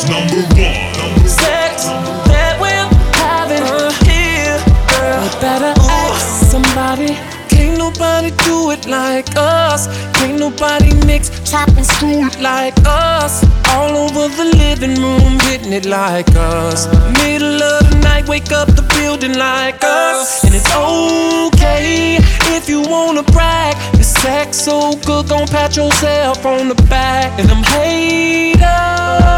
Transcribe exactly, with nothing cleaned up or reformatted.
number one. Sex that we're having here, girl. You better ask somebody. Can't nobody do it like us. Can't nobody mix, chop, and screw it like us. All over the living room, hitting it like us. Middle of the night, wake up the building like us. And it's okay if you wanna brag. Your sex so good, gon' pat yourself on the back. And them haters